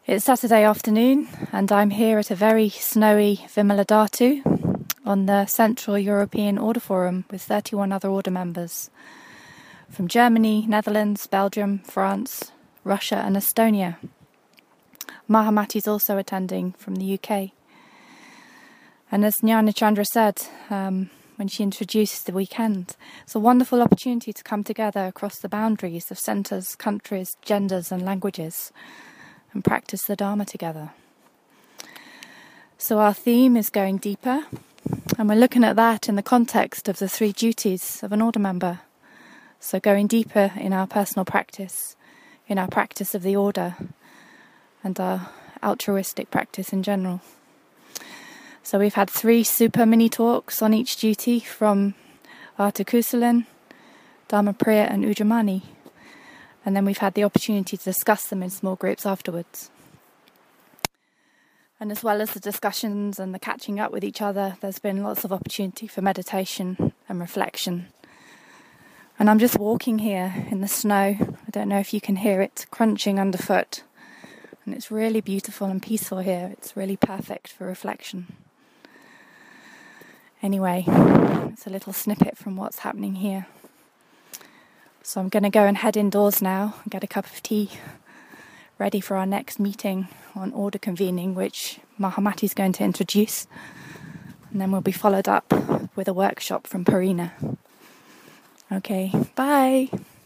It's Saturday afternoon and I'm here at a very snowy Vimaladatu on the Central European Order Forum with 31 other order members from Germany, Netherlands, Belgium, France, Russia and Estonia. Mahamati is also attending from the UK. And as Jnana Chandra said when she introduced the weekend, it's a wonderful opportunity to come together across the boundaries of centres, countries, genders and languages and practice the Dharma together. So our theme is going deeper, and we're looking at that in the context of the 3 duties of an order member. So going deeper in our personal practice, in our practice of the order, and our altruistic practice in general. So we've had 3 super mini talks on each duty from Arthur Kusalin, Dharmapriya and Ujamani. And then we've had the opportunity to discuss them in small groups afterwards. And as well as the discussions and the catching up with each other, there's been lots of opportunity for meditation and reflection. And I'm just walking here in the snow. I don't know if you can hear it crunching underfoot. And it's really beautiful and peaceful here. It's really perfect for reflection. Anyway, it's a little snippet from what's happening here. So I'm going to go and head indoors now and get a cup of tea, ready for our next meeting on order convening, which Mahamati is going to introduce. And then we'll be followed up with a workshop from Parina. Okay, bye.